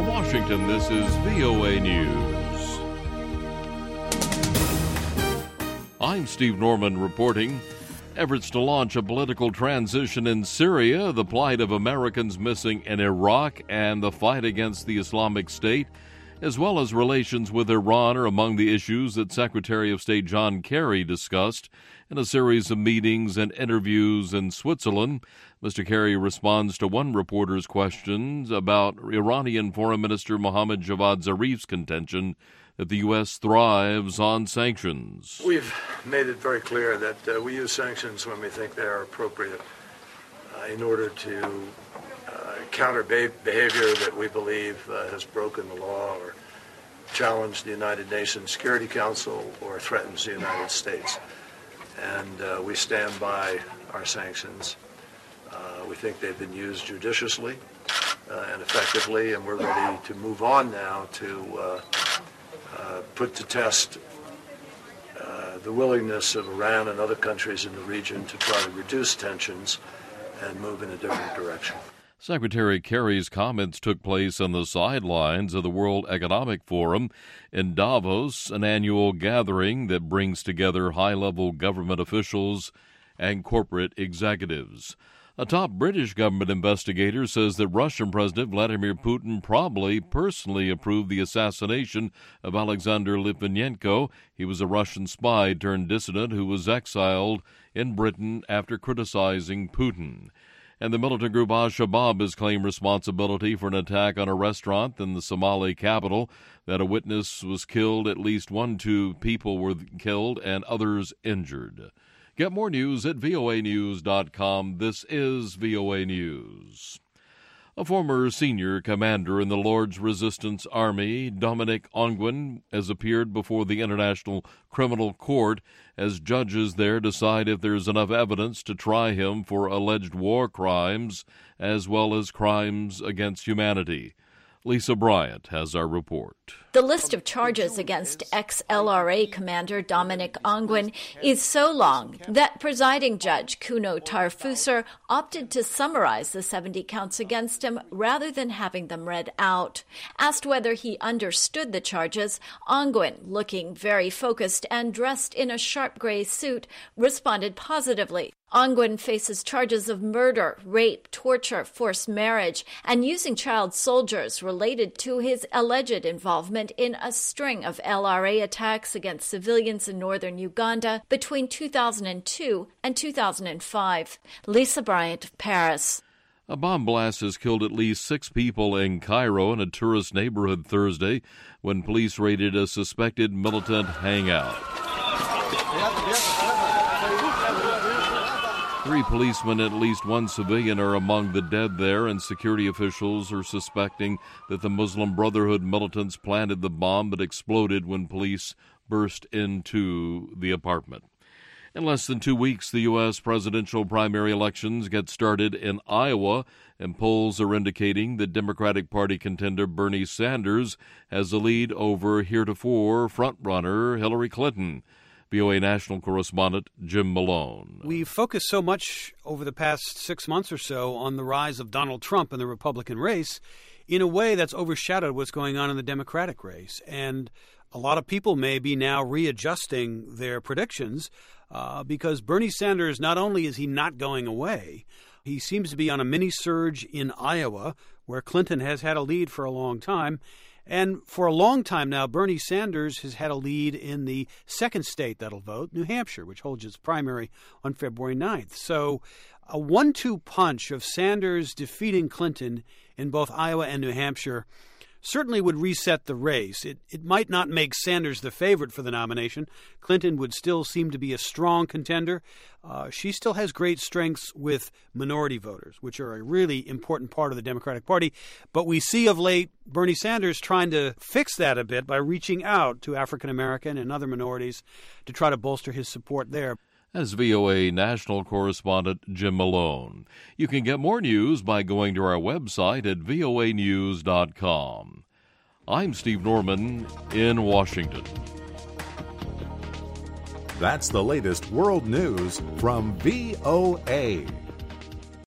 From Washington, this is VOA News. I'm Steve Norman reporting. Efforts to launch a political transition in Syria, the plight of Americans missing in Iraq, and the fight against the Islamic State, as well as relations with Iran, are among the issues that Secretary of State John Kerry discussed in a series of meetings and interviews in Switzerland. Mr. Kerry responds to one reporter's questions about Iranian Foreign Minister Mohammad Javad Zarif's contention that the U.S. thrives on sanctions. We've made it very clear that we use sanctions when we think they are appropriate in order to counter behavior that we believe has broken the law or challenged the United Nations Security Council or threatens the United States. And we stand by our sanctions. We think they've been used judiciously and effectively, and we're ready to move on now to put to test the willingness of Iran and other countries in the region to try to reduce tensions and move in a different direction. Secretary Kerry's comments took place on the sidelines of the World Economic Forum in Davos, an annual gathering that brings together high-level government officials and corporate executives. A top British government investigator says that Russian President Vladimir Putin probably personally approved the assassination of Alexander Litvinenko. He was a Russian spy turned dissident who was exiled in Britain after criticizing Putin. And the militant group Al-Shabaab has claimed responsibility for an attack on a restaurant in the Somali capital. That a witness was killed, at least 2 people were killed, and others injured. Get more news at voanews.com. This is VOA News. A former senior commander in the Lord's Resistance Army, Dominic Ongwen, has appeared before the International Criminal Court as judges there decide if there's enough evidence to try him for alleged war crimes as well as crimes against humanity. Lisa Bryant has our report. The list of charges against ex-LRA Commander Dominic Ongwen is so long that presiding judge Kuno Tarfusser opted to summarize the 70 counts against him rather than having them read out. Asked whether he understood the charges, Ongwen, looking very focused and dressed in a sharp gray suit, responded positively. Ongwen faces charges of murder, rape, torture, forced marriage, and using child soldiers related to his alleged involvement in a string of LRA attacks against civilians in northern Uganda between 2002 and 2005. Lisa Bryant, Paris. A bomb blast has killed at least 6 people in Cairo in a tourist neighborhood Thursday when police raided a suspected militant hangout. 3 policemen and at least 1 civilian are among the dead there, and security officials are suspecting that the Muslim Brotherhood militants planted the bomb but exploded when police burst into the apartment. In less than 2 weeks, the U.S. presidential primary elections get started in Iowa, and polls are indicating that Democratic Party contender Bernie Sanders has the lead over heretofore frontrunner Hillary Clinton. VOA national correspondent Jim Malone. We've focused so much over the past 6 months or so on the rise of Donald Trump in the Republican race in a way that's overshadowed what's going on in the Democratic race. And a lot of people may be now readjusting their predictions because Bernie Sanders, not only is he not going away, he seems to be on a mini surge in Iowa, where Clinton has had a lead for a long time. And for a long time now, Bernie Sanders has had a lead in the second state that'll vote, New Hampshire, which holds its primary on February 9th. So a 1-2 punch of Sanders defeating Clinton in both Iowa and New Hampshire certainly would reset the race. It might not make Sanders the favorite for the nomination. Clinton would still seem to be a strong contender. She still has great strengths with minority voters, which are a really important part of the Democratic Party. But we see of late Bernie Sanders trying to fix that a bit by reaching out to African American and other minorities to try to bolster his support there. As VOA national correspondent Jim Malone. You can get more news by going to our website at voanews.com. I'm Steve Norman in Washington. That's the latest world news from VOA.